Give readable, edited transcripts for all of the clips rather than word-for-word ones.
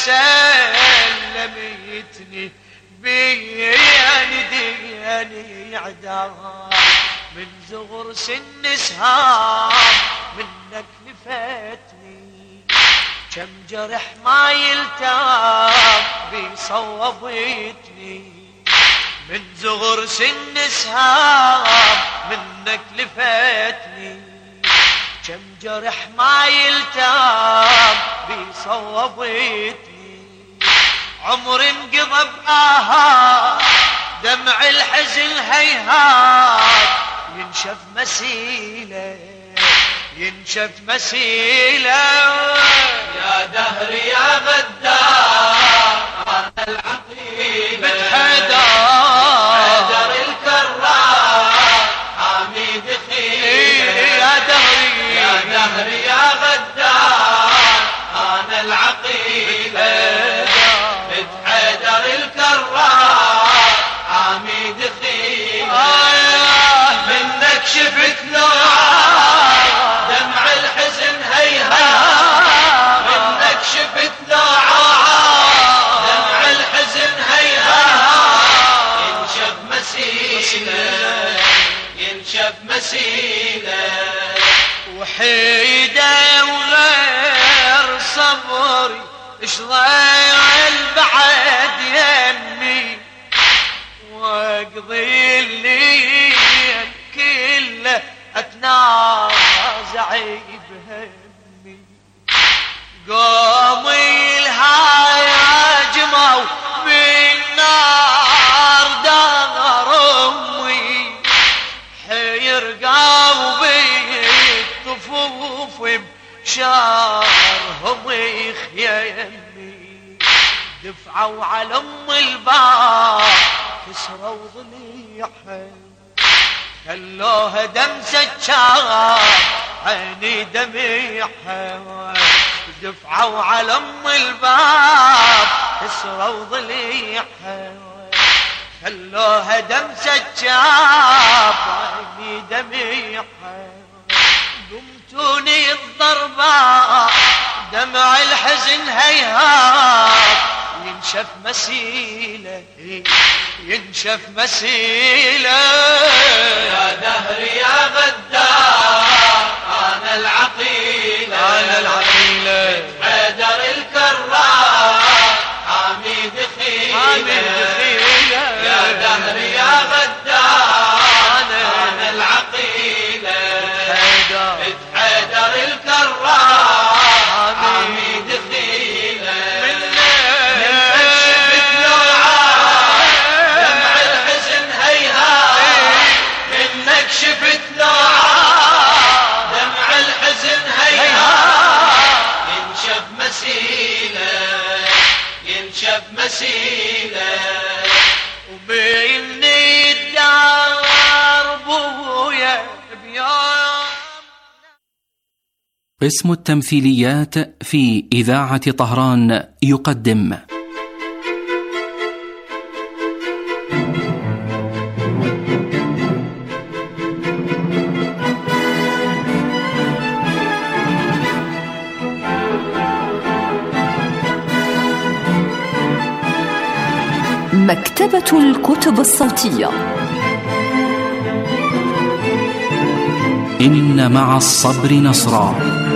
سلميتني بيديني عداها من زغر سن سهام منك لفتني كم جرح ما يلتام بصوبتني من زغر سن سهام منك لفتني كم جرح ما يلتام بصوبتني عمر انقضى بآهات دمع الحزن هيهات ينشف مسيله ينشف مسيله يا دهر يا غدار أنا العقيلة حيدر الكرار حميد خيله يا دهر يا غدار أنا العقيلة حيدر الكرار حميد خيله منك شفت نوعات دمع الحزن هيهات منك شفت نوعات دمع الحزن هيهات ينشف مسيله ينشف مسيله وحيدة وغير صبري اشضيع بعد يمي واقضي الليل كله اتنازع بهمي قومي الهاجموا من نار دار امي حير قلبي الطفوف بشارهم يخيمي دفعوا على ام الباب كسروا ضليعها خلوها دم سجار عيني دميعها دفعوا على ام الباب كسروا ضليعها خلوها دم سجار عيني دميعها قمتوني الضرباء دمع الحزن هيهات ينشف مسيله ينشف مسيله يا دهر يا غدار أنا العقيلة حيدر الكرار حميد خيله يا دهر يا غدار أنا العقيلة حيدر الكرار حميد خيله شفت نوعات دمع الحزن هيهات ينشف مسيله ينشف مسيله وبيني الدار بويا بيوم. قسم التمثيليات في إذاعة طهران يقدم مكتبة الكتب الصوتية. إن مع الصبر نصرا.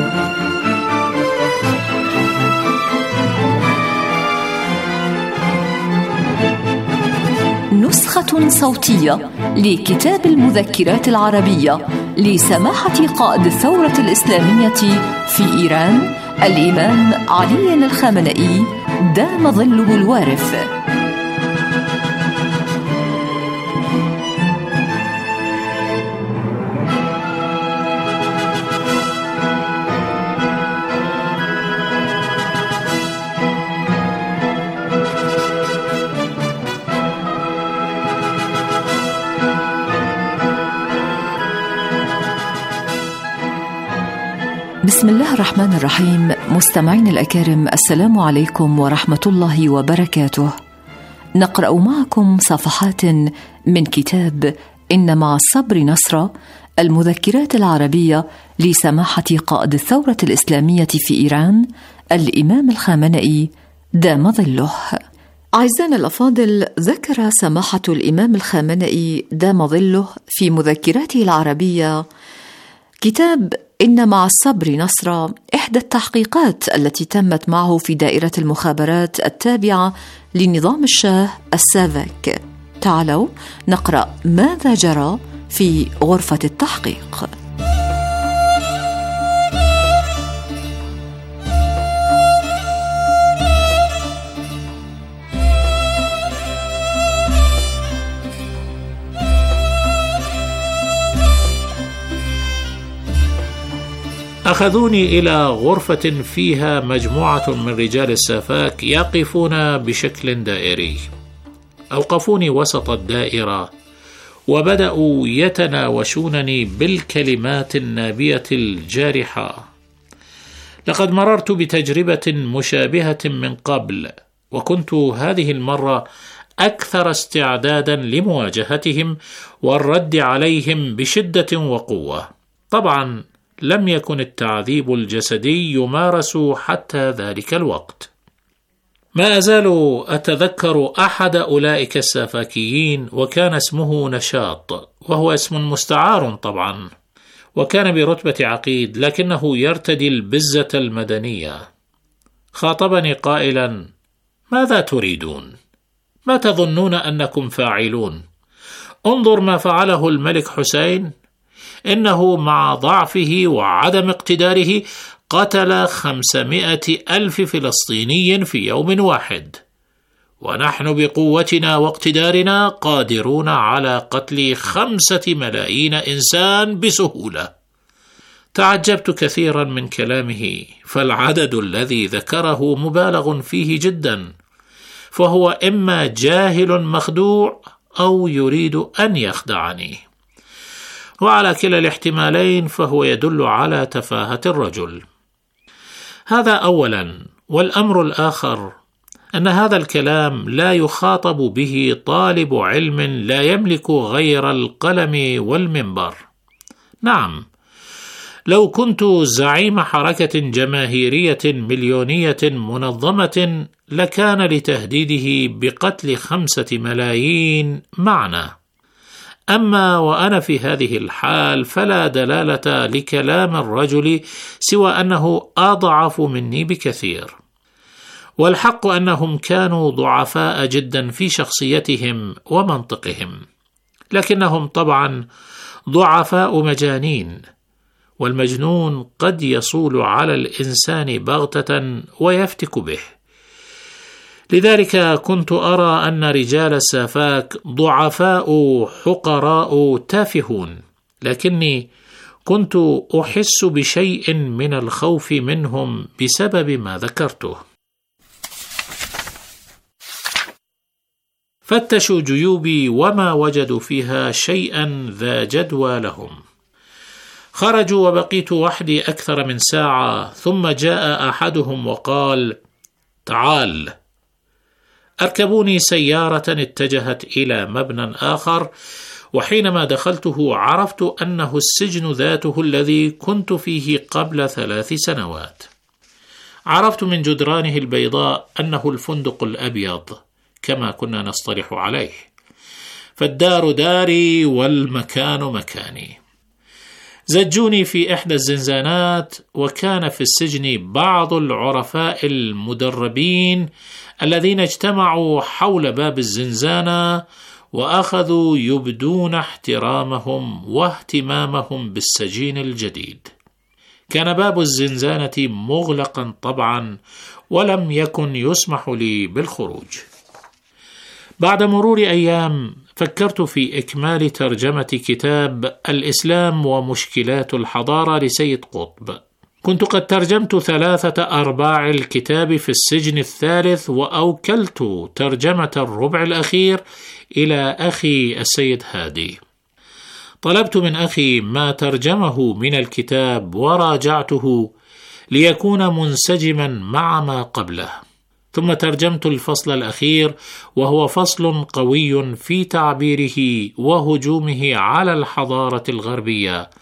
نسخة صوتية لكتاب المذكرات العربية لسماحة قائد الثورة الإسلامية في إيران الإمام علي الخامنئي دام ظله الوارث. بسم الله الرحمن الرحيم. مستمعين الأكارم، السلام عليكم ورحمة الله وبركاته. نقرأ معكم صفحات من كتاب إن مع الصبر نصرا، المذكرات العربية لسماحة قائد الثورة الإسلامية في إيران الإمام الخامنئي دام ظله. أعزائنا الأفاضل، ذكر سماحة الإمام الخامنئي دام ظله في مذكراته العربية كتاب إن مع الصبر نصرا إحدى التحقيقات التي تمت معه في دائرة المخابرات التابعة لنظام الشاه السافاك. تعالوا نقرأ ماذا جرى في غرفة التحقيق. أخذوني إلى غرفة فيها مجموعة من رجال السافاك يقفون بشكل دائري. أوقفوني وسط الدائرة وبدأوا يتناوشونني بالكلمات النابية الجارحة. لقد مررت بتجربة مشابهة من قبل، وكنت هذه المرة أكثر استعدادا لمواجهتهم والرد عليهم بشدة وقوة. طبعا لم يكن التعذيب الجسدي يمارس حتى ذلك الوقت. ما أزال أتذكر أحد أولئك السافاكيين، وكان اسمه نشاط، وهو اسم مستعار طبعا، وكان برتبة عقيد لكنه يرتدي البزة المدنية. خاطبني قائلا: ماذا تريدون؟ ما تظنون أنكم فاعلون؟ انظر ما فعله الملك حسين، إنه مع ضعفه وعدم اقتداره قتل 500,000 فلسطيني في يوم واحد، ونحن بقوتنا واقتدارنا قادرون على قتل 5 ملايين إنسان بسهولة. تعجبت كثيرا من كلامه، فالعدد الذي ذكره مبالغ فيه جدا، فهو إما جاهل مخدوع أو يريد أن يخدعني، وعلى كلا الاحتمالين فهو يدل على تفاهة الرجل. هذا أولا. والأمر الآخر أن هذا الكلام لا يخاطب به طالب علم لا يملك غير القلم والمنبر. نعم، لو كنت زعيم حركة جماهيرية مليونية منظمة لكان لتهديده بقتل 5 ملايين معنى. أما وأنا في هذه الحال فلا دلالة لكلام الرجل سوى أنه أضعف مني بكثير. والحق أنهم كانوا ضعفاء جدا في شخصيتهم ومنطقهم، لكنهم طبعا ضعفاء مجانين، والمجنون قد يصول على الإنسان بغتة ويفتك به. لذلك كنت أرى أن رجال السافاك ضعفاء حقراء تافهون، لكني كنت أحس بشيء من الخوف منهم بسبب ما ذكرته. فتشوا جيوبي وما وجدوا فيها شيئا ذا جدوى لهم. خرجوا وبقيت وحدي أكثر من ساعة، ثم جاء أحدهم وقال: تعال. أركبوني سيارة اتجهت إلى مبنى آخر، وحينما دخلته عرفت أنه السجن ذاته الذي كنت فيه قبل 3 سنوات. عرفت من جدرانه البيضاء أنه الفندق الأبيض كما كنا نصطلح عليه، فالدار داري والمكان مكاني. زجوني في إحدى الزنزانات، وكان في السجن بعض العرفاء المدربين الذين اجتمعوا حول باب الزنزانة وأخذوا يبدون احترامهم واهتمامهم بالسجين الجديد. كان باب الزنزانة مغلقا طبعا، ولم يكن يسمح لي بالخروج. بعد مرور أيام فكرت في إكمال ترجمة كتاب الإسلام ومشكلات الحضارة لسيد قطب. كنت قد ترجمت 3/4 الكتاب في السجن الثالث، وأوكلت ترجمة الربع الأخير إلى أخي السيد هادي. طلبت من أخي ما ترجمه من الكتاب وراجعته ليكون منسجما مع ما قبله، ثم ترجمت الفصل الأخير، وهو فصل قوي في تعبيره وهجومه على الحضارة الغربية،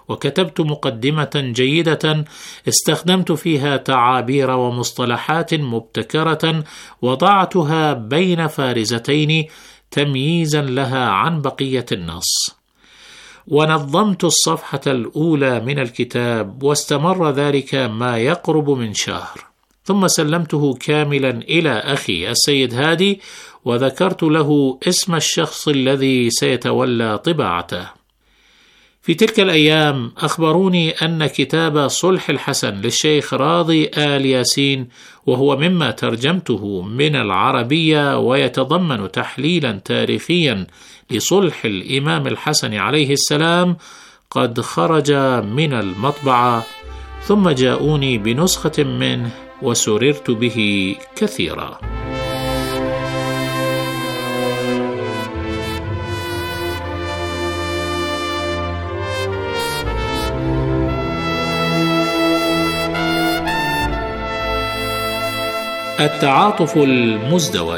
وكتبت مقدمة جيدة استخدمت فيها تعابير ومصطلحات مبتكرة وضعتها بين فارزتين تمييزا لها عن بقية النص، ونظمت الصفحة الأولى من الكتاب، واستمر ذلك ما يقرب من شهر، ثم سلمته كاملا إلى أخي السيد هادي، وذكرت له اسم الشخص الذي سيتولى طباعته. في تلك الأيام أخبروني أن كتاب صلح الحسن للشيخ راضي آل ياسين، وهو مما ترجمته من العربية ويتضمن تحليلا تاريخيا لصلح الإمام الحسن عليه السلام، قد خرج من المطبعة، ثم جاءوني بنسخة منه وسررت به كثيرا. التعاطف المزدوج.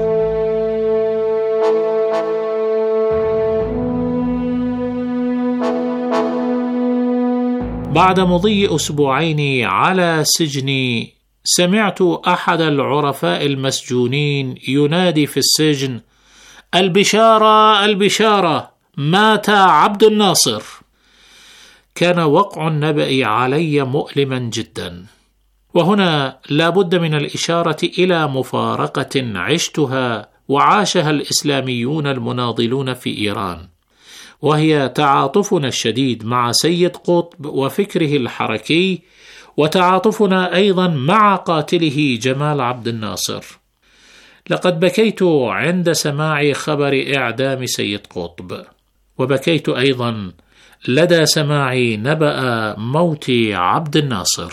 بعد مضي أسبوعين على سجني، سمعت أحد العرفاء المسجونين ينادي في السجن: البشارة البشارة، مات عبد الناصر. كان وقع النبأ علي مؤلما جدا، وهنا لا بد من الإشارة إلى مفارقة عشتها وعاشها الإسلاميون المناضلون في إيران، وهي تعاطفنا الشديد مع سيد قطب وفكره الحركي، وتعاطفنا أيضا مع قاتله جمال عبد الناصر. لقد بكيت عند سماع خبر إعدام سيد قطب، وبكيت أيضا لدى سماع نبأ موت عبد الناصر.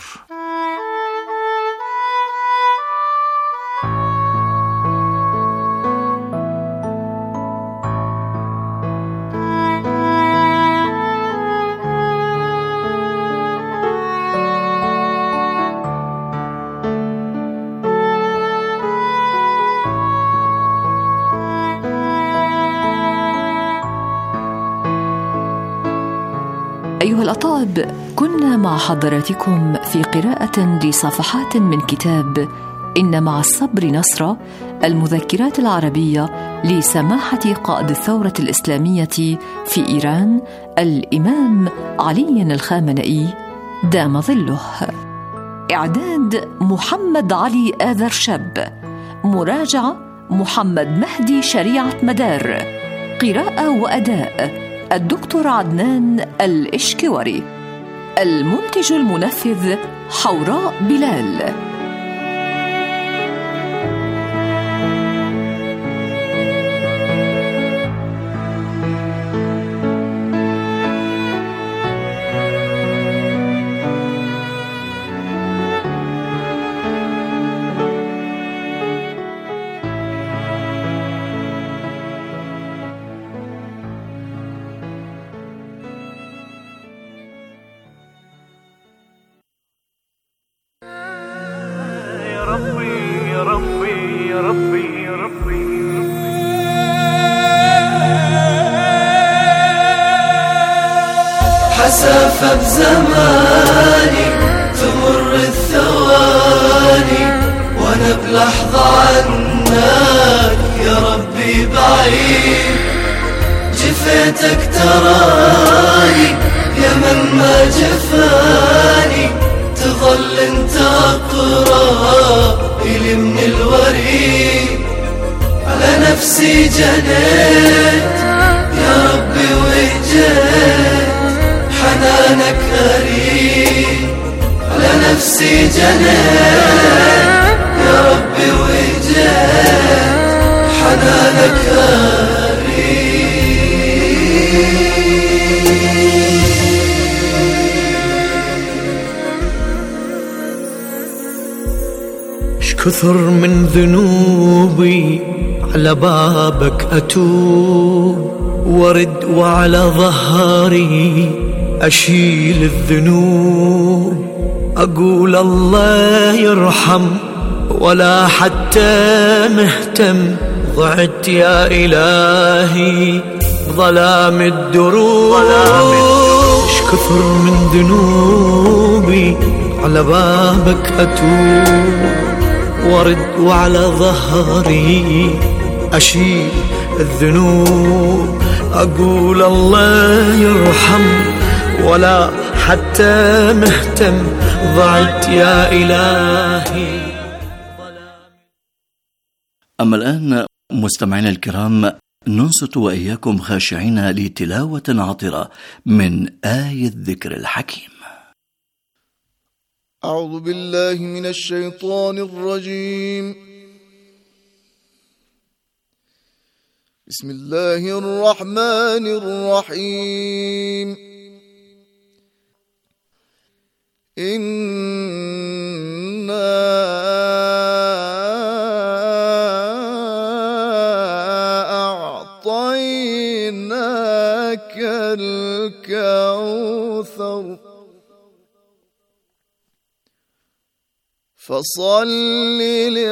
أيها الأطاب، كنا مع حضراتكم في قراءة لصفحات من كتاب إن مع الصبر نصرا، المذكرات العربية لسماحة قائد الثورة الإسلامية في إيران الإمام علي الخامنئي دام ظله. إعداد محمد علي آذر شاب، مراجعة محمد مهدي شريعة مدار، قراءة وأداء الدكتور عدنان الإشكوري، المنتج المنفذ حوراء بلال. حسافة بزماني تمر الثواني وانا بلحظة عنك يا ربي بعيد، جفيتك تراني يا من ما جفاني، تظل انت اقرب الي من الوريد، على نفسي جنيت يا ربي وجيت، حنانك أريد، على نفسي جنيت يا ربي وجيت، حنانك أريد. كثر من ذنوبي على بابك أتوب، ورد وعلى ظهري أشيل الذنوب، أقول الله يرحم ولا حتى مهتم، ضعت يا إلهي ظلام الدروب. كثر من ذنوبي على بابك أتوب وارد وعلى ظهري أشيل الذنوب أقول الله يرحم ولا حتى مهتم ضعت يا إلهي. أما الآن مستمعينا الكرام ننصت وإياكم خاشعين لتلاوة عطرة من آية الذكر الحكيم. أعوذ بالله من الشيطان الرجيم. بسم الله الرحمن الرحيم. إنا أعطيناك الكوثر فصل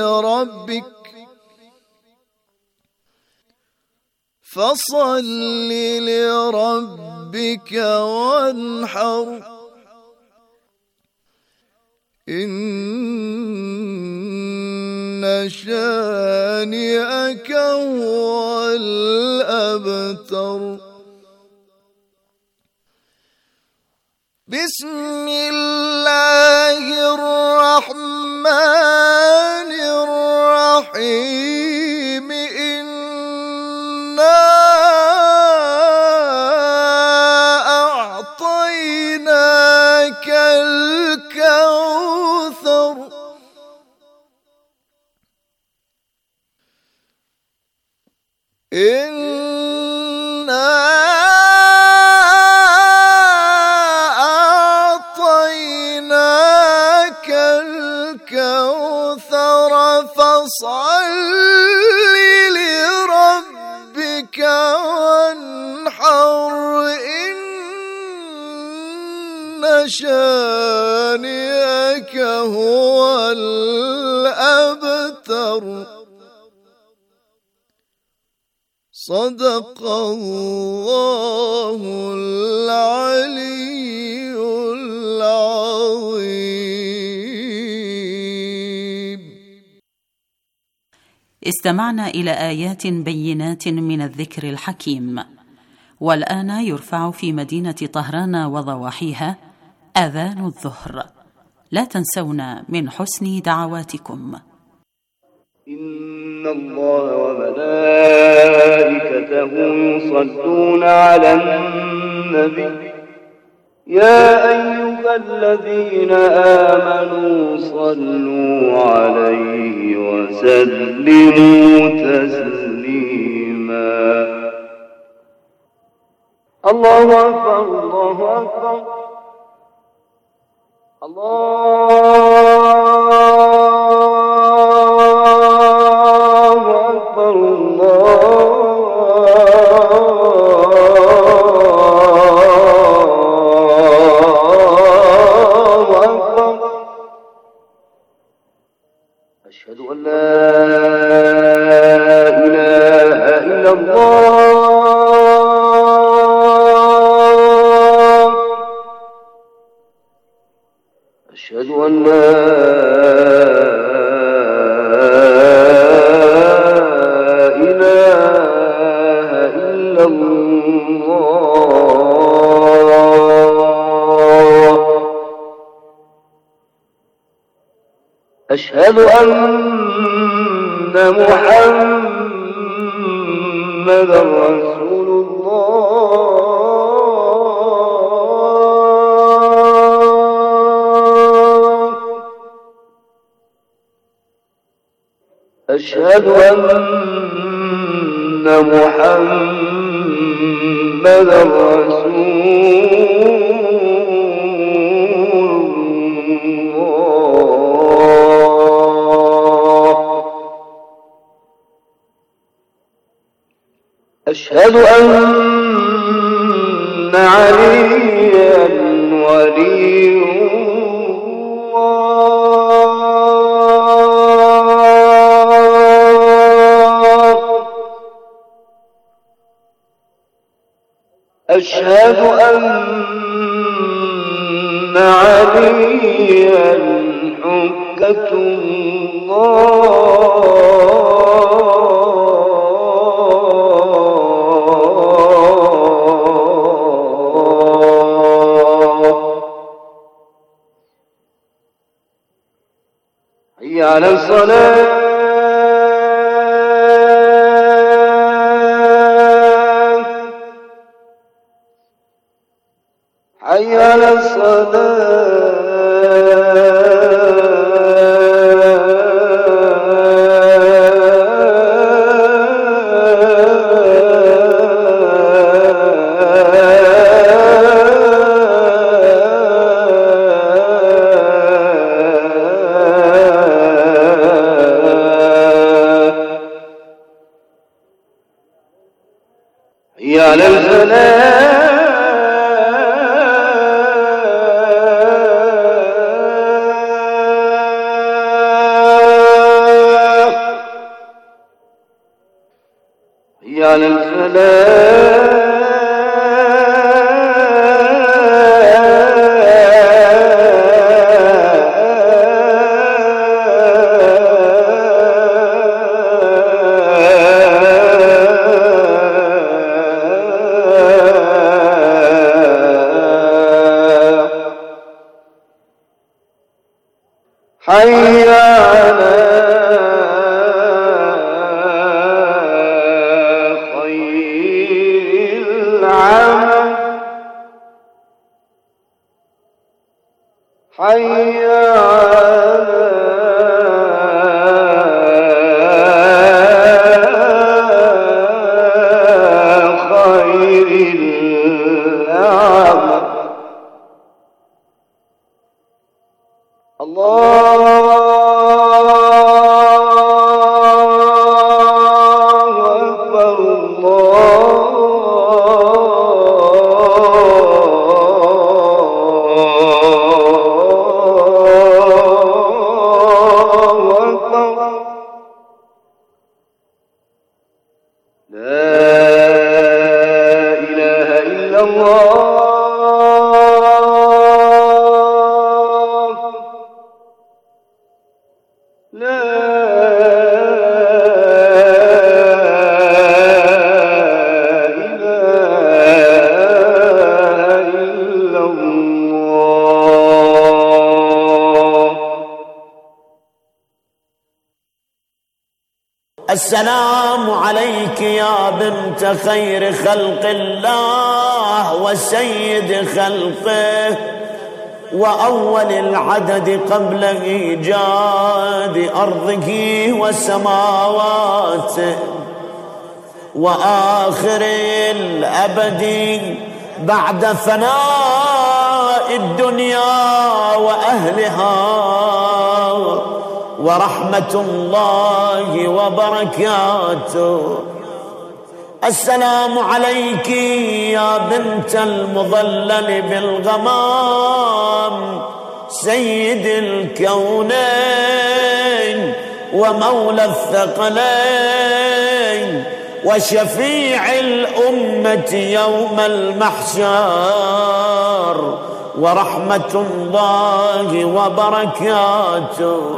لربك وانحر إن شانئك هو الأبتر. بسم الله الرحمن الرحيم. إنا أعطيناك الكوثر فصل لربك وانحر إن شانئك هو الأبتر. صدق الله العلي العظيم. استمعنا إلى آيات بينات من الذكر الحكيم. والآن يرفع في مدينة طهران وضواحيها أذان الظهر. لا تنسونا من حسن دعواتكم. إن الله وملائكته يصلون على النبي يا أيها الذين آمنوا صلوا عليه وسلموا تسليما. الله أكبر الله أكبر الله أكبر الله أكبر. أشهد أن لا إله إلا الله. أشهد أن لا إله إلا الله. أشهد أن محمدا رسول الله. أشهد أن محمدا رسول الله. أشهد أن عليا ولي الله. أشهد أن عليا حجة الله حي على الصلاة حي على الصلاة حي على الفلاح حي على الفلاح حي على خير العمل حي على خير العمل الله أكبر الله أكبر لا إله إلا الله لا إله إلا الله. السلام عليك يا بنت خير خلق الله وسيد خلقه وأول العدد قبل إيجاد أرضه وسماواته وآخر الأبد بعد فناء الدنيا وأهلها ورحمة الله وبركاته. السلام عليك يا بنت المظلل بالغمام سيد الكونين ومولى الثقلين وشفيع الأمة يوم المحشر ورحمة الله وبركاته.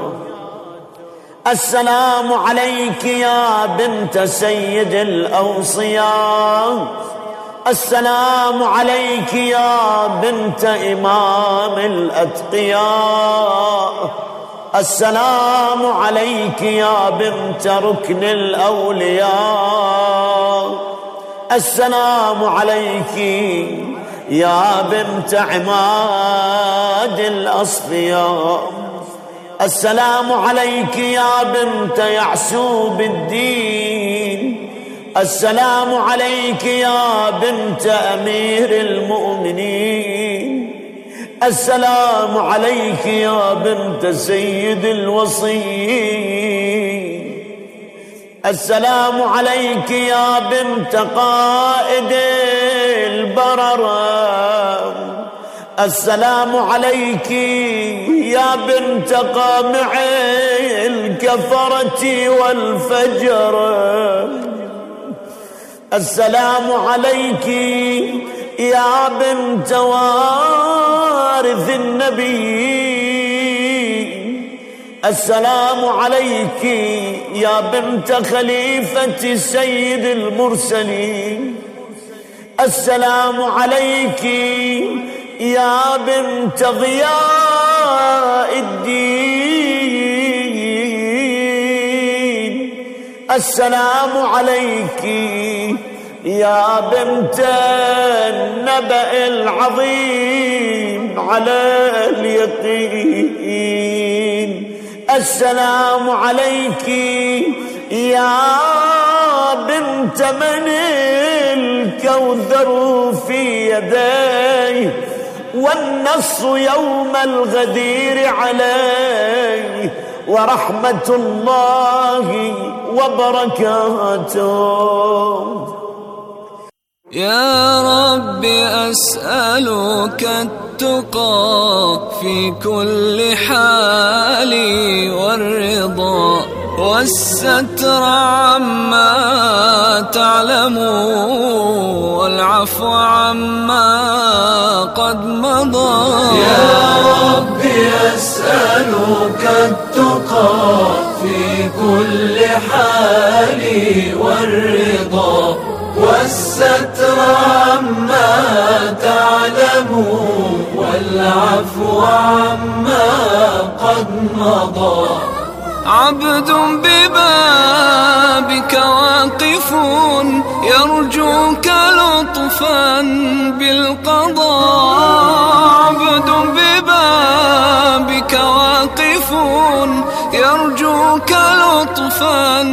السلام عليك يا بنت سيد الأوصياء. السلام عليك يا بنت إمام الأتقياء. السلام عليك يا بنت ركن الأولياء. السلام عليك يا بنت عماد الأصفياء. السلام عليك يا بنت يعسوب الدين. السلام عليك يا بنت أمير المؤمنين. السلام عليك يا بنت سيد الوصيين. السلام عليك يا بنت قائد البررة. السلام عليك يا بنت قامع الكفرة والفجر. السلام عليك يا بنت وارث النبي. السلام عليك يا بنت خليفة سيد المرسلين. السلام عليك يا بنت ضياء الدين. السلام عليك يا بنت النبأ العظيم على اليقين. السلام عليك يا بنت من الكوثر في يديه والنص يوم الغدير عليه ورحمة الله وبركاته. يا رب أسألك التقى في كل حال والرضا والستر عما تعلم والعفو عما قد مضى. يا رب أسألك التقى في كل حال والرضا والستر عما تعلم والعفو عما قد مضى. عبد ببابك واقف يرجوك لطفا بالقضاء. عبد ببابك واقف يرجوك لطفا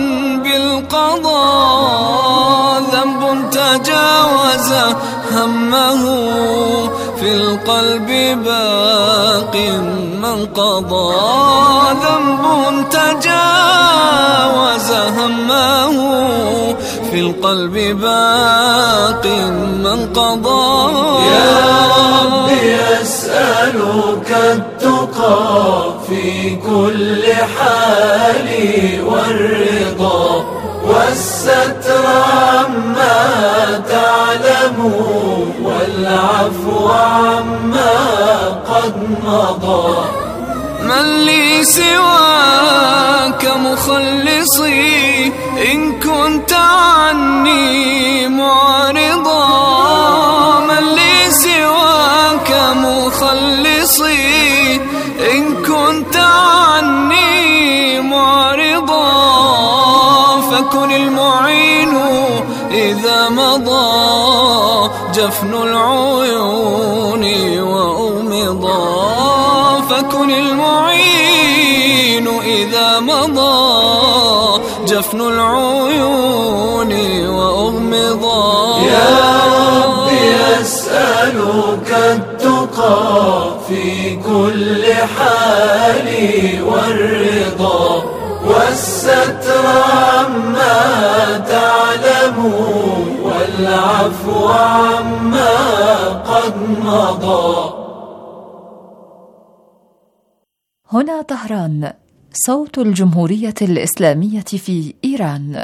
بالقضاء. ذنب تجاوز همه في القلب باق من قضى. ذنب تجاوز همه في القلب باق من قضى. يا رب أسألك التقى في كل حال والرضا والستر عما تعلم والعفو عما قد مضى. من لي سواك مخلصي إن كنت عني معرضا. من لي سواك مخلصي إن كنت عني معرضا. فكن المعين إذا مضى جفن العيون وأغمضا. فكن المعين إذا مضى جفن العيون وأغمضا. يا رب أسألك التقى في كل حال والرضا والستر عما تعلم والعفو عما قد مضى. هنا طهران، صوت الجمهورية الإسلامية في إيران.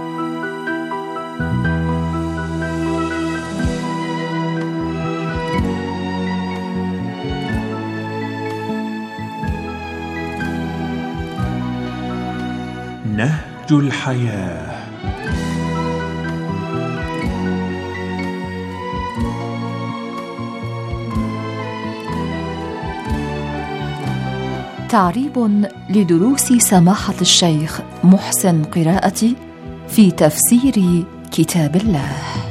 نهج الحياة. تعريب لدروس سماحة الشيخ محسن قراءتي في تفسير كتاب الله.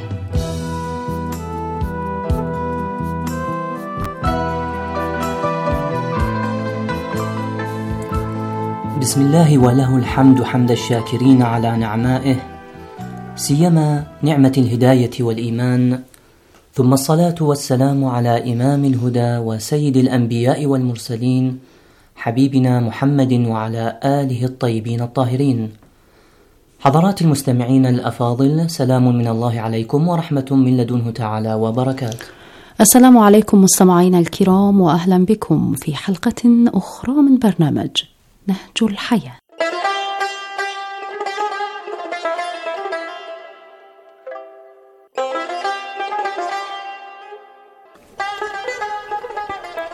بسم الله وله الحمد حمد الشاكرين على نعمائه، سيما نعمة الهداية والإيمان، ثم الصلاة والسلام على إمام الهدى وسيد الأنبياء والمرسلين حبيبنا محمد وعلى آله الطيبين الطاهرين. حضرات المستمعين الأفاضل، سلام من الله عليكم ورحمة من لدنه تعالى وبركاته. السلام عليكم مستمعينا الكرام، وأهلا بكم في حلقة أخرى من برنامج نهج الحياة.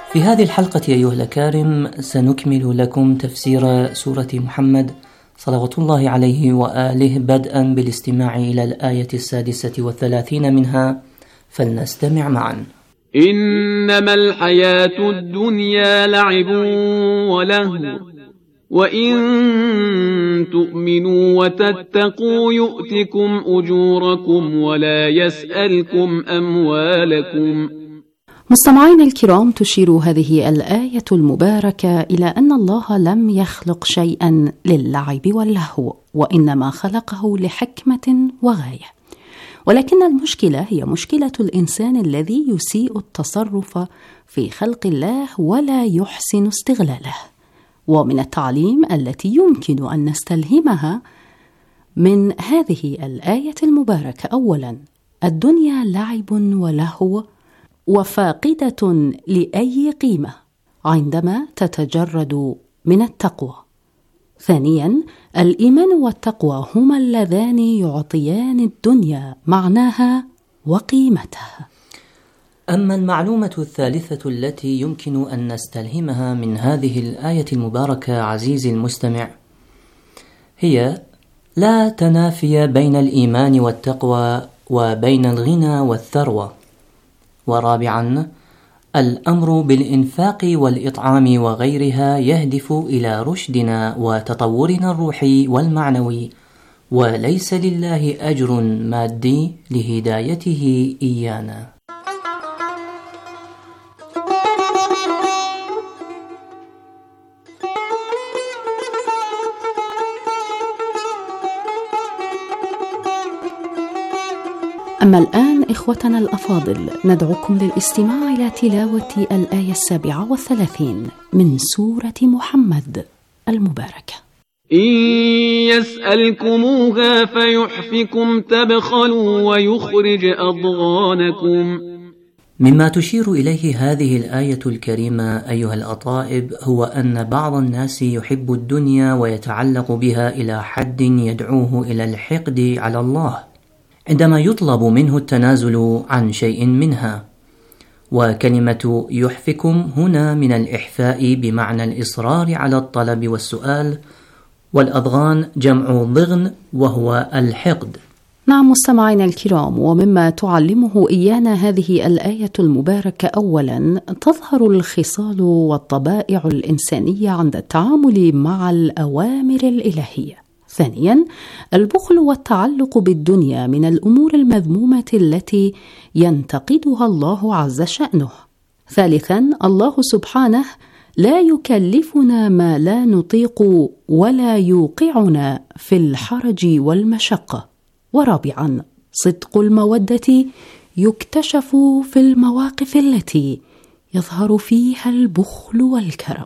في هذه الحلقة أيها الأكارم سنكمل لكم تفسير سورة محمد صلوات الله عليه وآله، بدءا بالاستماع إلى الآية 36 منها، فلنستمع معا. إنما الحياة الدنيا لعب ولهو وإن تؤمنوا وتتقوا يؤتكم أجوركم ولا يسألكم أموالكم. مستمعين الكرام، تشير هذه الآية المباركة إلى أن الله لم يخلق شيئا للعب واللهو، وإنما خلقه لحكمة وغاية. ولكن المشكلة هي مشكلة الإنسان الذي يسيء التصرف في خلق الله ولا يحسن استغلاله. ومن التعليم التي يمكن أن نستلهمها من هذه الآية المباركة: أولا، الدنيا لعب ولهو وفاقدة لأي قيمة عندما تتجرد من التقوى. ثانيا، الإيمان والتقوى هما اللذان يعطيان الدنيا معناها وقيمتها. أما المعلومة الثالثة التي يمكن أن نستلهمها من هذه الآية المباركة عزيزي المستمع هي لا تنافي بين الإيمان والتقوى وبين الغنى والثروة. ورابعا، الأمر بالإنفاق والإطعام وغيرها يهدف إلى رشدنا وتطورنا الروحي والمعنوي، وليس لله أجر مادي لهدايته إيانا. أما الآن إخوتنا الأفاضل، ندعوكم للاستماع إلى تلاوة الآية 37 من سورة محمد المباركة. إن يسألكموها فيحفكم تبخلوا ويخرج أضغانكم. مما تشير إليه هذه الآية الكريمة أيها الأطائب هو أن بعض الناس يحب الدنيا ويتعلق بها إلى حد يدعوه إلى الحقد على الله عندما يطلب منه التنازل عن شيء منها. وكلمة يحفكم هنا من الإحفاء بمعنى الإصرار على الطلب والسؤال، والأضغان جمع ضغن وهو الحقد. نعم مستمعينا الكرام، ومما تعلمه إيانا هذه الآية المباركة: أولا، تظهر الخصال والطبائع الإنسانية عند التعامل مع الأوامر الإلهية. ثانيا، البخل والتعلق بالدنيا من الأمور المذمومة التي ينتقدها الله عز شأنه. ثالثا، الله سبحانه لا يكلفنا ما لا نطيق ولا يوقعنا في الحرج والمشقة. ورابعا، صدق المودة يكتشف في المواقف التي يظهر فيها البخل والكرم.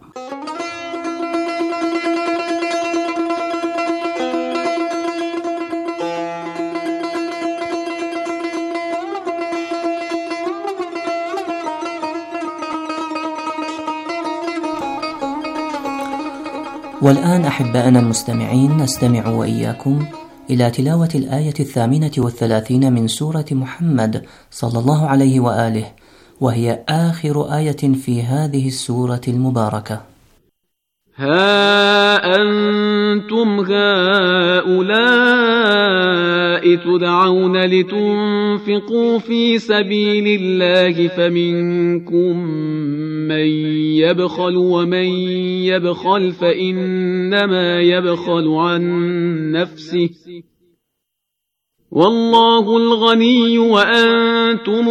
والآن أحبائنا المستمعين، نستمع وإياكم إلى تلاوة الآية 38 من سورة محمد صلى الله عليه وآله، وهي آخر آية في هذه السورة المباركة. ها أنتم هؤلاء تدعون لتنفقوا في سبيل الله فمنكم من يبخل ومن يبخل فإنما يبخل عن نفسه والله الغني وأنتم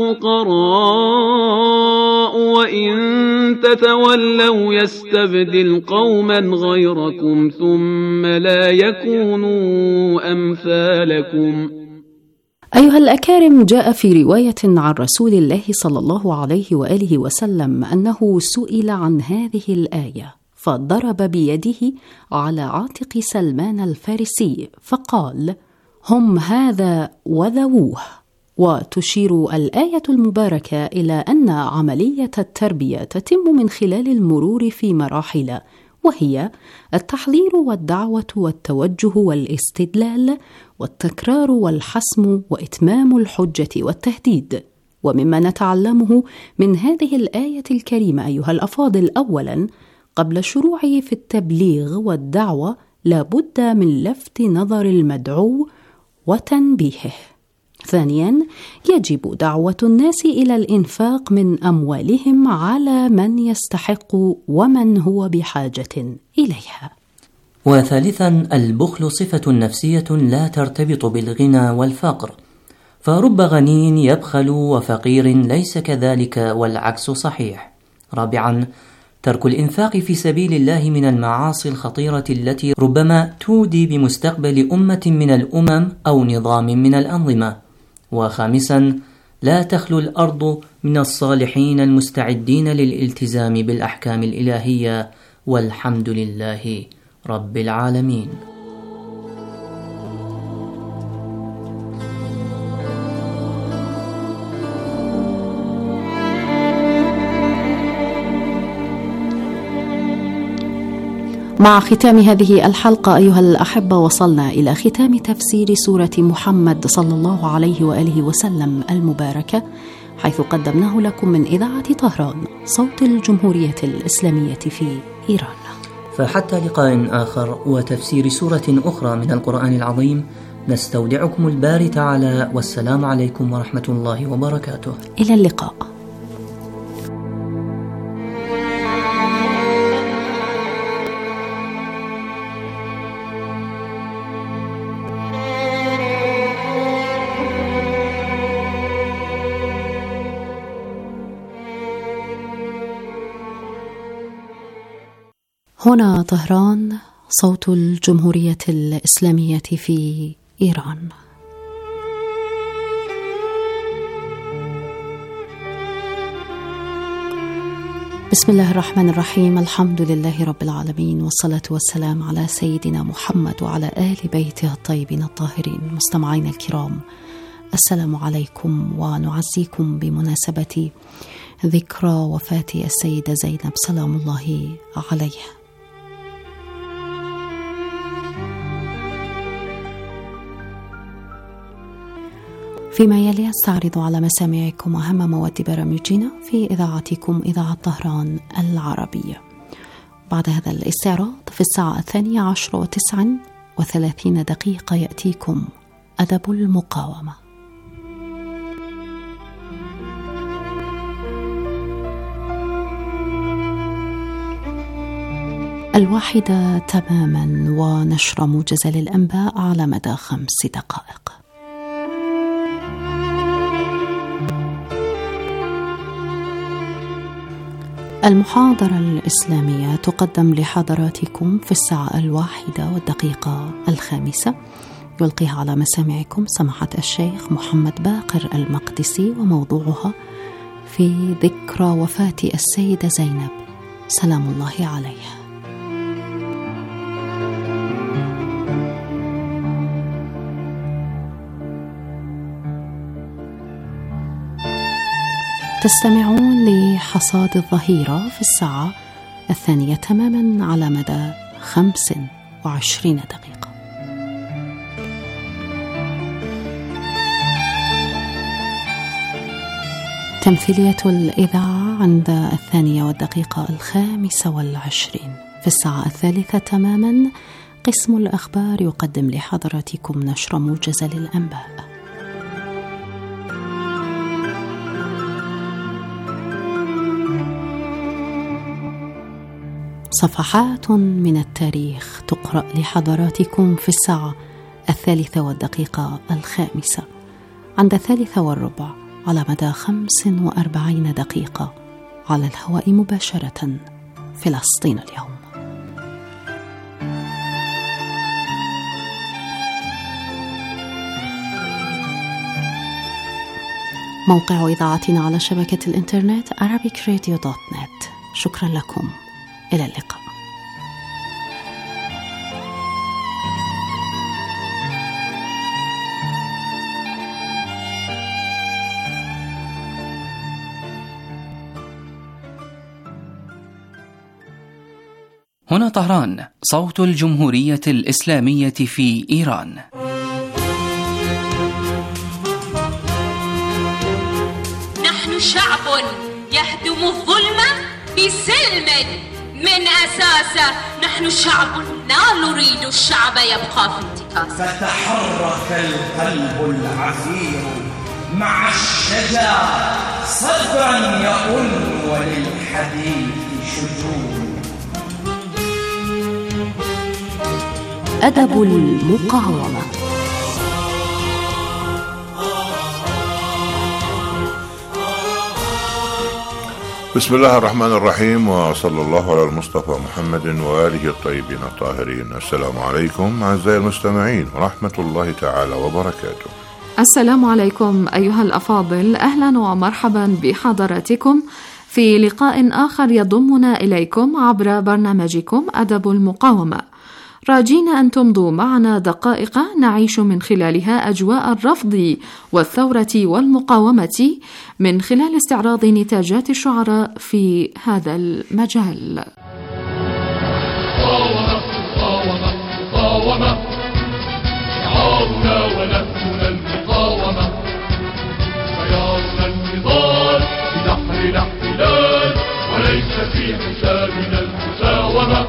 الفقراء وإن تتولوا يستبدل قوما غيركم ثم لا يكونوا أمثالكم. أيها الأكارم، جاء في رواية عن رسول الله صلى الله عليه وآله وسلم أنه سئل عن هذه الآية فضرب بيده على عاتق سلمان الفارسي فقال: هم هذا وذووه. وتشير الآية المباركة إلى أن عملية التربية تتم من خلال المرور في مراحل، وهي التحضير والدعوة والتوجه والاستدلال والتكرار والحسم وإتمام الحجة والتهديد. ومما نتعلمه من هذه الآية الكريمة أيها الأفاضل، أولاً قبل الشروع في التبليغ والدعوة لا بد من لفت نظر المدعو وتنبيهه. ثانياً يجب دعوة الناس إلى الإنفاق من أموالهم على من يستحق ومن هو بحاجة إليها. وثالثاً البخل صفة نفسية لا ترتبط بالغنى والفقر، فرب غني يبخل وفقير ليس كذلك والعكس صحيح. رابعاً ترك الإنفاق في سبيل الله من المعاصي الخطيرة التي ربما تودي بمستقبل أمة من الأمم أو نظام من الأنظمة. وخامساً لا تخلو الأرض من الصالحين المستعدين للالتزام بالأحكام الإلهية، والحمد لله رب العالمين. مع ختام هذه الحلقة أيها الأحبة وصلنا إلى ختام تفسير سورة محمد صلى الله عليه وآله وسلم المباركة، حيث قدمناه لكم من إذاعة طهران صوت الجمهورية الإسلامية في إيران. فحتى لقاء آخر وتفسير سورة أخرى من القرآن العظيم، نستودعكم الباري تعالى، والسلام عليكم ورحمة الله وبركاته. إلى اللقاء. هنا طهران صوت الجمهورية الإسلامية في إيران. بسم الله الرحمن الرحيم، الحمد لله رب العالمين، والصلاة والسلام على سيدنا محمد وعلى آل بيته الطيبين الطاهرين. مستمعين الكرام، السلام عليكم، ونعزيكم بمناسبة ذكرى وفاة السيدة زينب سلام الله عليها. فيما يلي استعرض على مسامعكم أهم مواد برامجنا في إذاعتكم إذاعة طهران العربية. بعد هذا الاستعراض في الساعة 12:39 يأتيكم أدب المقاومة. 1:00 تماما، ونشر موجز للأنباء على مدى 5 دقائق. المحاضرة الإسلامية تقدم لحضراتكم في الساعة 1:05، يلقيها على مسامعكم سماحة الشيخ محمد باقر المقدسي، وموضوعها في ذكرى وفاة السيدة زينب سلام الله عليها. تستمعون لحصاد الظهيرة في الساعة 2:00 تماما على مدى 25 دقيقة. تمثيلية الإذاعة عند 2:25 في الساعة 3:00 تماما. قسم الأخبار يقدم لحضراتكم نشر موجز للأنباء. صفحات من التاريخ تقرأ لحضراتكم في الساعة 3:05 عند 3:15 على مدى 45 دقيقة على الهواء مباشرة. فلسطين اليوم. موقع إذاعتنا على شبكة الإنترنت arabicradio.net. شكرا لكم، إلى اللقاء. هنا طهران صوت الجمهورية الإسلامية في إيران. يهدم الظلم بسلم من أساسه. نحن شعب لا نريد الشعب يبقى في انتكاسه. فتحرك القلب العفير مع الشجاع صدرا يؤن وللحديث شجون. أدب المقاومة. بسم الله الرحمن الرحيم، وصلى الله على المصطفى محمد وآله الطيبين الطاهرين. السلام عليكم أعزائي المستمعين ورحمة الله تعالى وبركاته. السلام عليكم أيها الأفاضل، أهلا ومرحبا بحضراتكم في لقاء آخر يضمنا إليكم عبر برنامجكم أدب المقاومة، راجين أن تمضوا معنا دقائق نعيش من خلالها أجواء الرفض والثورة والمقاومة من خلال استعراض نتاجات الشعراء في هذا المجال. مقاومة شعارنا ونهجنا المقاومة، خيارنا النضال في بحر الاحتلال وليس في حسابنا المساومة.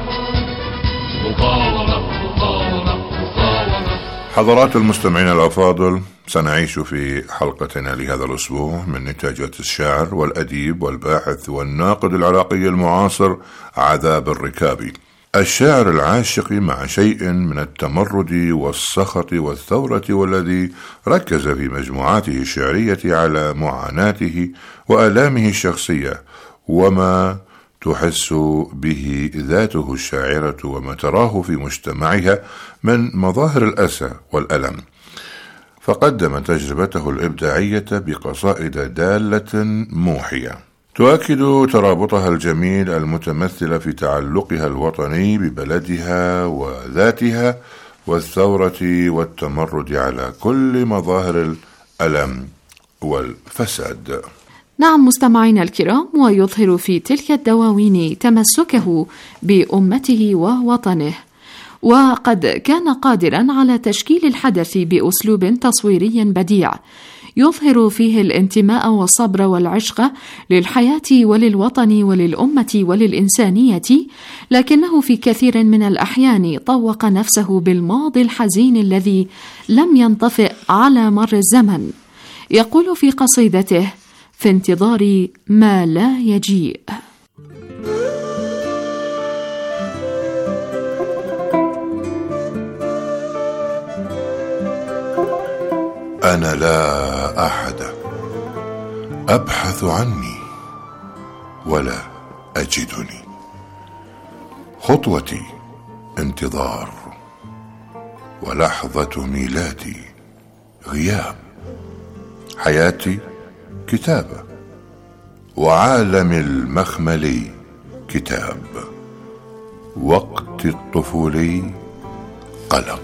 حضرات المستمعين الأفاضل، سنعيش في حلقتنا لهذا الأسبوع من نتاجات الشاعر والأديب والباحث والناقد العراقي المعاصر عذاب الركابي، الشاعر العاشق مع شيء من التمرد والسخط والثورة، والذي ركز في مجموعاته الشعرية على معاناته وآلامه الشخصية وما تحس به ذاته الشاعرة وما تراه في مجتمعها من مظاهر الأسى والألم، فقدم تجربته الإبداعية بقصائد دالة موحية تؤكد ترابطها الجميل المتمثل في تعلقها الوطني ببلدها وذاتها والثورة والتمرد على كل مظاهر الألم والفساد. نعم مستمعينا الكرام، ويظهر في تلك الدواوين تمسكه بأمته ووطنه، وقد كان قادرا على تشكيل الحدث بأسلوب تصويري بديع يظهر فيه الانتماء والصبر والعشق للحياة وللوطن وللأمة وللإنسانية، لكنه في كثير من الأحيان طوق نفسه بالماضي الحزين الذي لم ينطفئ على مر الزمن. يقول في قصيدته: في انتظار ما لا يجيء. أنا لا أحد أبحث عني ولا أجدني، خطوتي انتظار ولحظة ميلادي غياب، حياتي كتابة وعالم المخمل كتاب، وقت الطفولي قلق.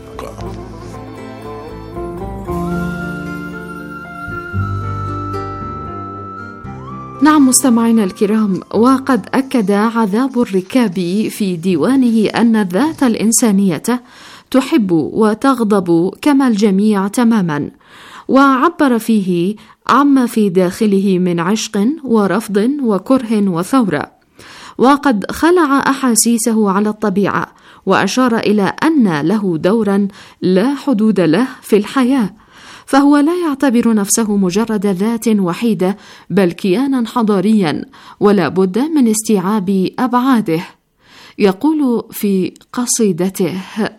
نعم مستمعينا الكرام، وقد أكد عذاب الركابي في ديوانه أن الذات الإنسانية تحب وتغضب كما الجميع تماما، وعبر فيه عما في داخله من عشق ورفض وكره وثورة، وقد خلع أحاسيسه على الطبيعة وأشار إلى أن له دورا لا حدود له في الحياة، فهو لا يعتبر نفسه مجرد ذات وحيدة بل كيانا حضاريا ولا بد من استيعاب أبعاده. يقول في قصيدته: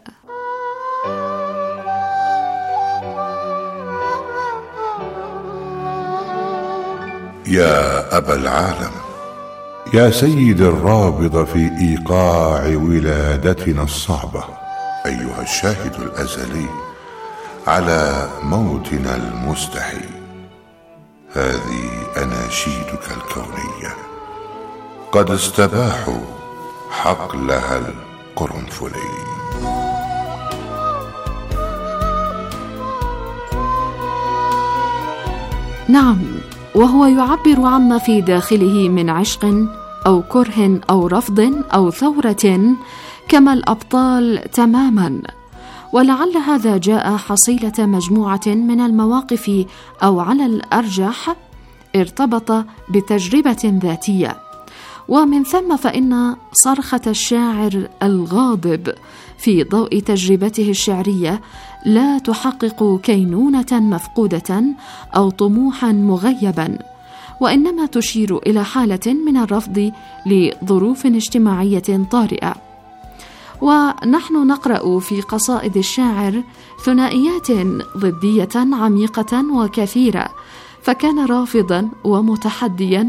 يا أبا العالم، يا سيد الرابض في إيقاع ولادتنا الصعبة، أيها الشاهد الأزلي على موتنا المستحيل، هذه أناشيدك الكونية قد استباحوا حقلها القرنفلي. نعم، وهو يعبر عما في داخله من عشق أو كره أو رفض أو ثورة كما الأبطال تماما، ولعل هذا جاء حصيلة مجموعة من المواقف، أو على الأرجح ارتبط بتجربة ذاتية، ومن ثم فإن صرخة الشاعر الغاضب في ضوء تجربته الشعرية لا تحقق كينونة مفقودة أو طموحا مغيبا، وإنما تشير إلى حالة من الرفض لظروف اجتماعية طارئة. ونحن نقرأ في قصائد الشاعر ثنائيات ضدية عميقة وكثيرة، فكان رافضا ومتحديا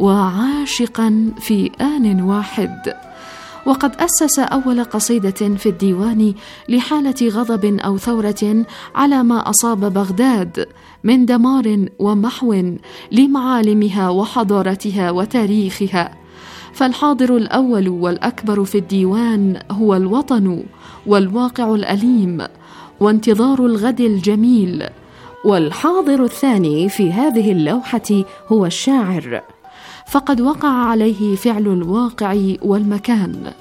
وعاشقا في آن واحد. وقد أسس أول قصيدة في الديوان لحالة غضب أو ثورة على ما أصاب بغداد من دمار ومحو لمعالمها وحضارتها وتاريخها. فالحاضر الأول والأكبر في الديوان هو الوطن والواقع الأليم وانتظار الغد الجميل، والحاضر الثاني في هذه اللوحة هو الشاعر، فقد وقع عليه فعل الواقع والمكان.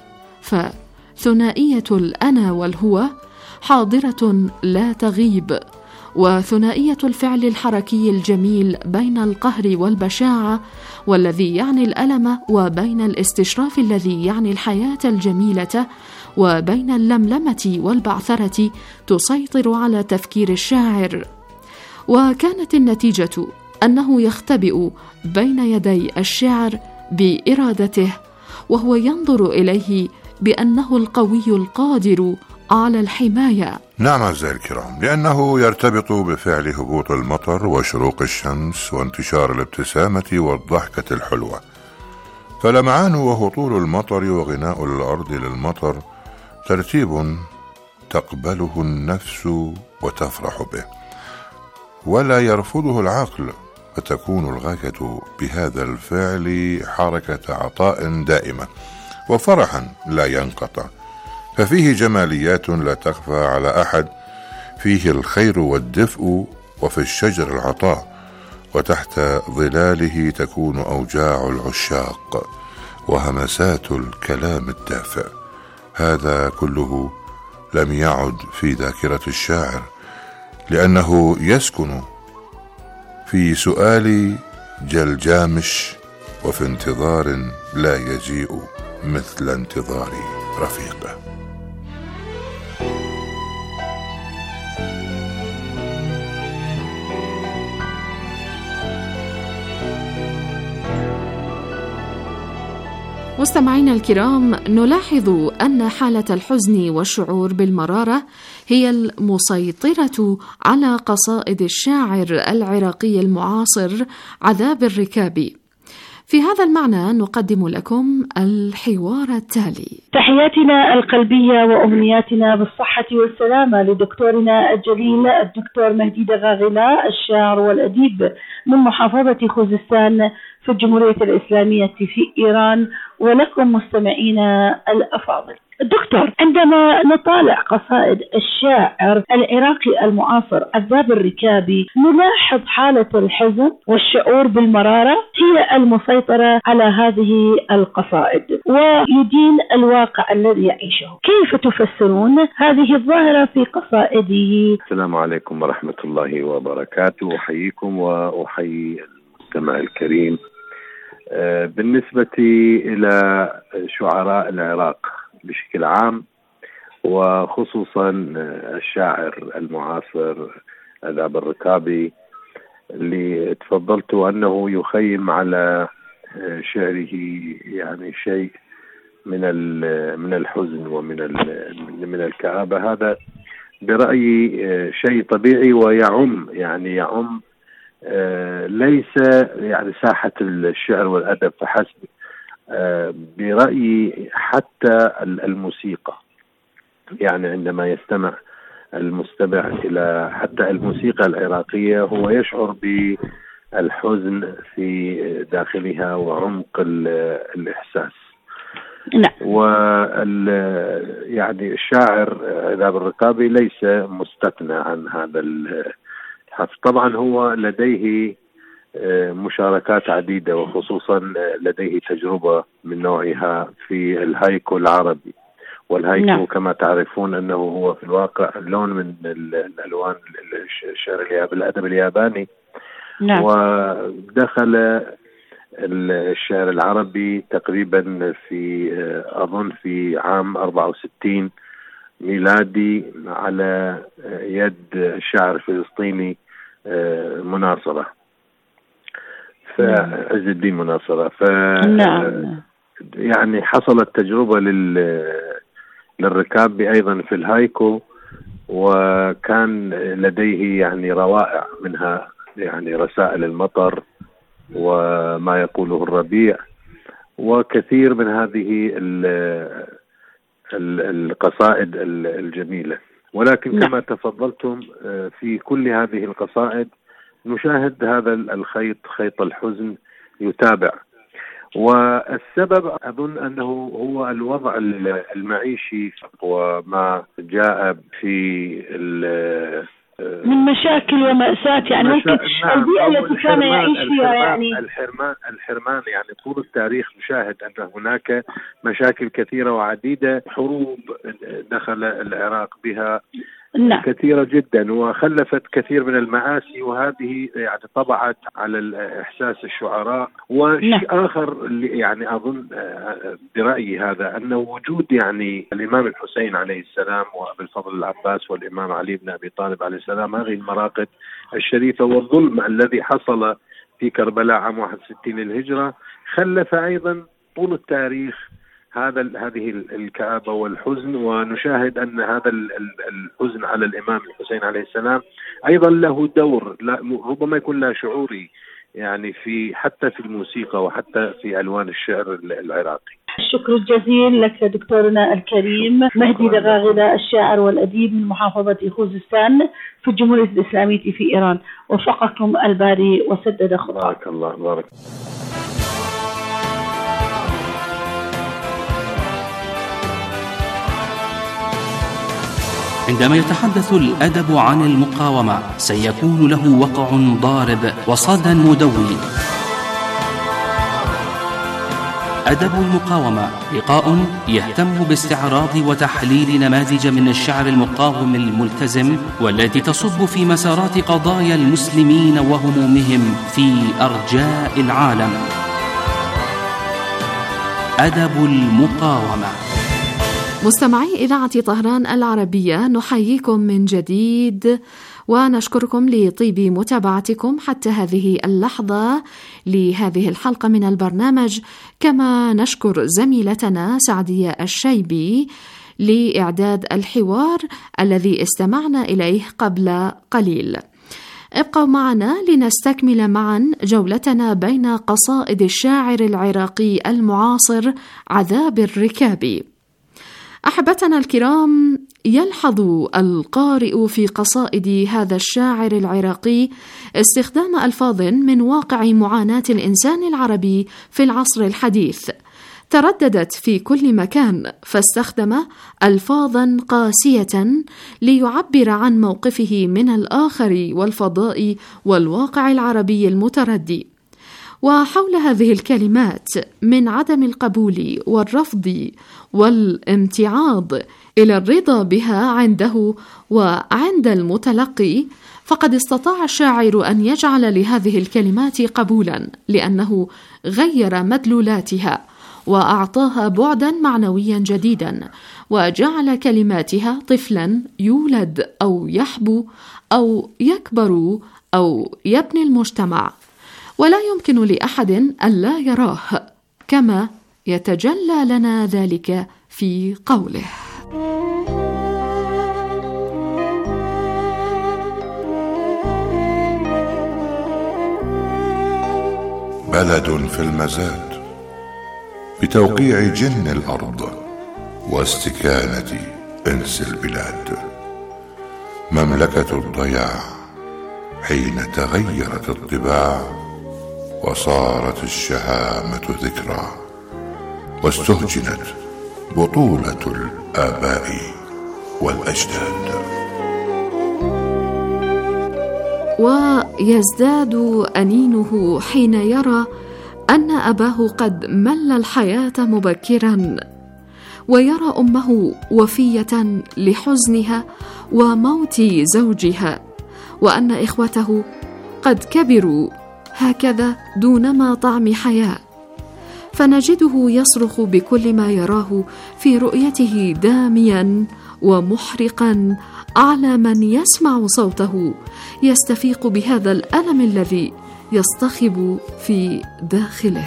فثنائية الأنا والهو حاضرة لا تغيب، وثنائية الفعل الحركي الجميل بين القهر والبشاعة والذي يعني الألم، وبين الاستشراف الذي يعني الحياة الجميلة، وبين اللملمة والبعثرة تسيطر على تفكير الشاعر. وكانت النتيجة أنه يختبئ بين يدي الشعر بإرادته، وهو ينظر إليه بأنه القوي القادر على الحماية. نعم أعزائي الكرام، لأنه يرتبط بفعل هبوط المطر وشروق الشمس وانتشار الابتسامة والضحكة الحلوة، فلمعان وهطول المطر وغناء الأرض للمطر ترتيب تقبله النفس وتفرح به، ولا يرفضه العقل، فتكون الغاية بهذا الفعل حركة عطاء دائمة وفرحا لا ينقطع، ففيه جماليات لا تخفى على أحد، فيه الخير والدفء، وفي الشجر العطاء، وتحت ظلاله تكون أوجاع العشاق وهمسات الكلام الدافئ. هذا كله لم يعد في ذاكرة الشاعر، لأنه يسكن في سؤال جلجامش وفي انتظار لا يجيء مثل انتظار رفيقه. مستمعينا الكرام، نلاحظ أن حالة الحزن والشعور بالمرارة هي المسيطرة على قصائد الشاعر العراقي المعاصر عذاب الركابي. في هذا المعنى نقدم لكم الحوار التالي. تحياتنا القلبية وأمنياتنا بالصحة والسلامة لدكتورنا الجليل الدكتور مهدي دغاغلة، الشاعر والأديب من محافظة خوزستان في الجمهورية الإسلامية في إيران، ولكم مستمعينا الأفاضل. دكتور، عندما نطالع قصائد الشاعر العراقي المعاصر عذاب الركابي نلاحظ حالة الحزن والشعور بالمرارة هي المسيطرة على هذه القصائد ويدين الواقع الذي يعيشه. كيف تفسرون هذه الظاهرة في قصائده؟ السلام عليكم ورحمة الله وبركاته، أحييكم وأحيي المستمع الكريم. بالنسبة إلى شعراء العراق بشكل عام، وخصوصا الشاعر المعاصر عذاب الركابي اللي تفضلت أنه يخيم على شعره يعني شيء من الحزن ومن الكآبة، هذا برأيي شيء طبيعي ويعم ليس يعني ساحة الشعر والأدب فحسب، برأيي حتى الموسيقى، يعني عندما يستمع المستمع إلى حتى الموسيقى العراقية هو يشعر بالحزن في داخلها وعمق الإحساس. يعني الشاعر عذاب الركابي ليس مستثنى عن هذا الحث. طبعا هو لديه مشاركات عديدة، وخصوصا لديه تجربة من نوعها في الهايكو العربي، والهايكو كما تعرفون أنه هو في الواقع لون من الألوان الشعر الأدب الياباني، نعم. ودخل الشعر العربي تقريبا في أظن في عام 64 ميلادي على يد شاعر فلسطيني مناصرة، عز الدين مناصرة. يعني حصلت تجربة للركاب أيضا في الهايكو، وكان لديه يعني روائع منها يعني رسائل المطر وما يقوله الربيع، وكثير من هذه القصائد الجميلة. ولكن كما تفضلتم في كل هذه القصائد نشاهد هذا الخيط، خيط الحزن يتابع، والسبب أظن أنه هو الوضع المعيشي وما جاء في من مشاكل ومأساة، يعني ممكن البيئة التي كان يعيش فيها، يعني الحرمان يعني طول التاريخ نشاهد أن هناك مشاكل كثيرة وعديدة، حروب دخل العراق بها كثيرة جدا وخلفت كثير من المآسي، وهذه يعني طبعت على إحساس الشعراء. وشيء آخر يعني أظن برأيي هذا أنه وجود يعني الإمام الحسين عليه السلام وأبي الفضل العباس والإمام علي بن أبي طالب عليه السلام، هذه المراقد الشريفة، والظلم الذي حصل في كربلاء عام 61 للهجرة خلف أيضا طول التاريخ هذه الكآبة والحزن. ونشاهد أن هذا الحزن على الإمام الحسين عليه السلام أيضا له دور، ربما يكون لا شعوري، يعني حتى في الموسيقى وحتى في ألوان الشعر العراقي. الشكر الجزيل لك دكتورنا الكريم مهدي دغاغلة، الشاعر والأديب من محافظة خوزستان في الجمهورية الإسلامية في إيران. وفقكم الباري وسدد خطاكم. بارك الله. بارك. عندما يتحدث الأدب عن المقاومة سيكون له وقع ضارب وصدى مدوي. أدب المقاومة لقاء يهتم باستعراض وتحليل نماذج من الشعر المقاوم الملتزم والتي تصب في مسارات قضايا المسلمين وهمومهم في أرجاء العالم. أدب المقاومة. مستمعي إذاعة طهران العربية، نحييكم من جديد ونشكركم لطيب متابعتكم حتى هذه اللحظة لهذه الحلقة من البرنامج، كما نشكر زميلتنا سعدية الشيبي لإعداد الحوار الذي استمعنا إليه قبل قليل. ابقوا معنا لنستكمل معا جولتنا بين قصائد الشاعر العراقي المعاصر عذاب الركابي. أحبتنا الكرام، يلحظ القارئ في قصائد هذا الشاعر العراقي استخدام ألفاظ من واقع معاناة الإنسان العربي في العصر الحديث، ترددت في كل مكان، فاستخدم ألفاظا قاسية ليعبر عن موقفه من الآخر والفضاء والواقع العربي المتردي. وحول هذه الكلمات من عدم القبول والرفض والامتعاض إلى الرضا بها عنده وعند المتلقي، فقد استطاع الشاعر أن يجعل لهذه الكلمات قبولا، لأنه غير مدلولاتها وأعطاها بعدا معنويا جديدا، وجعل كلماتها طفلا يولد أو يحبو أو يكبر أو يبني المجتمع، ولا يمكن لأحد أن لا يراه، كما يتجلى لنا ذلك في قوله: بلد في المزاد بتوقيع جن الأرض واستكانة إنس البلاد، مملكة الضياع حين تغيرت الطباع وصارت الشهامة ذكرى، واستهجنت بطولة الآباء والأجداد. ويزداد أنينه حين يرى أن أباه قد مل الحياة مبكرا، ويرى أمه وفية لحزنها وموت زوجها، وأن إخوته قد كبروا هكذا دونما طعم حياة، فنجده يصرخ بكل ما يراه في رؤيته داميا ومحرقا على من يسمع صوته يستفيق بهذا الألم الذي يصطخب في داخله.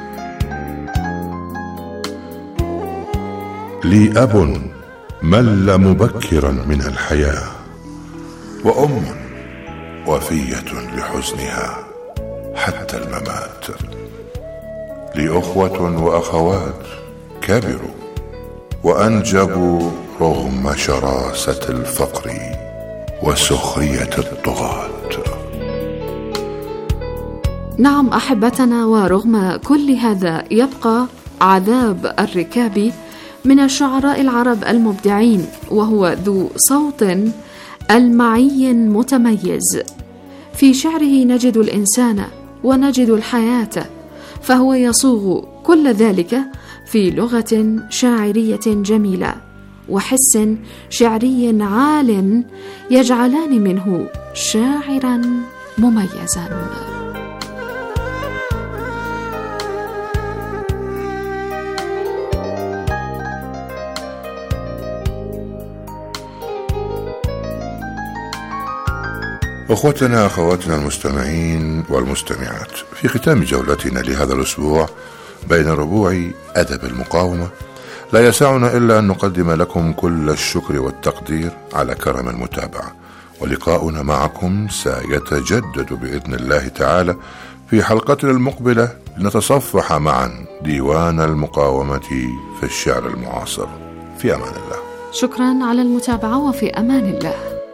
لي أب مل مبكرا من الحياة، وأم وفية لحزنها حتى الممات. لي أخوة وأخوات كبروا وأنجبوا رغم شراسة الفقر وسخرية الطغاة. نعم أحبتنا، ورغم كل هذا يبقى عذاب الركابي من الشعراء العرب المبدعين، وهو ذو صوت ألمعي متميز. في شعره نجد الإنسان ونجد الحياة، فهو يصوغ كل ذلك في لغة شاعرية جميلة وحس شعري عال يجعلان منه شاعرا مميزا. أخوتنا أخواتنا المستمعين والمستمعات، في ختام جولتنا لهذا الأسبوع بين ربوع أدب المقاومة، لا يسعنا إلا أن نقدم لكم كل الشكر والتقدير على كرم المتابعة، ولقاؤنا معكم سيتجدد بإذن الله تعالى في حلقتنا المقبلة لنتصفح معا ديوان المقاومة في الشعر المعاصر. في أمان الله. شكرا على المتابعة، وفي أمان الله.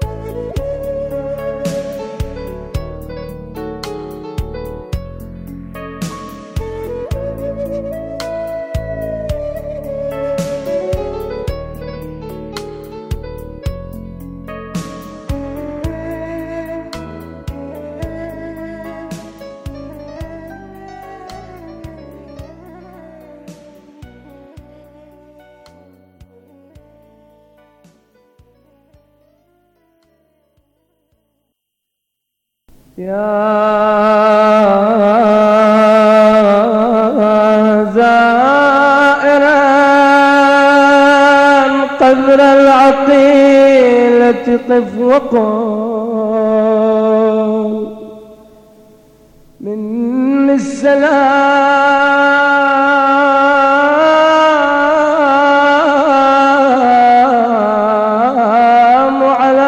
يا زائرا قبر العقيلة قف وقل من السلام على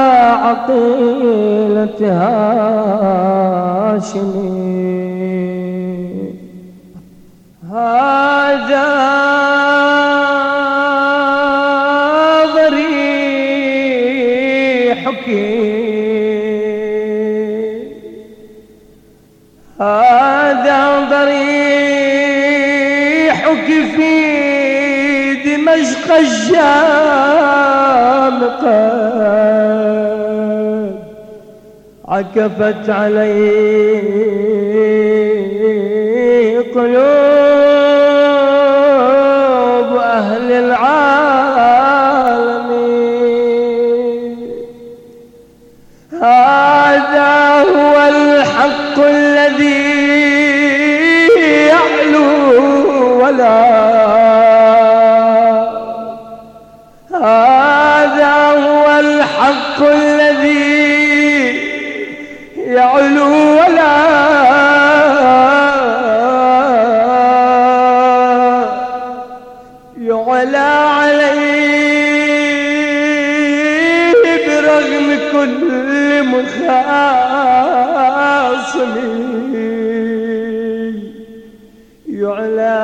عقيلتها هذا ضريحك، هذا ضريحك في دمشق الشام قد عكفت عليه قلوب أهل العالمين. هذا هو الحق الذي يعلو ولا، هذا هو الحق الذي يعلو ولا يعلى عليه برغم كل مخاصم، يعلى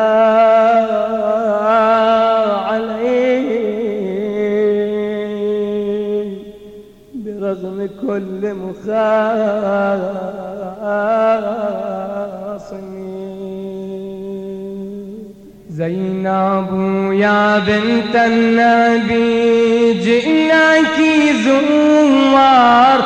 عليه برغم كل مخاصم. زينب يا بنت النبي جئناك زوار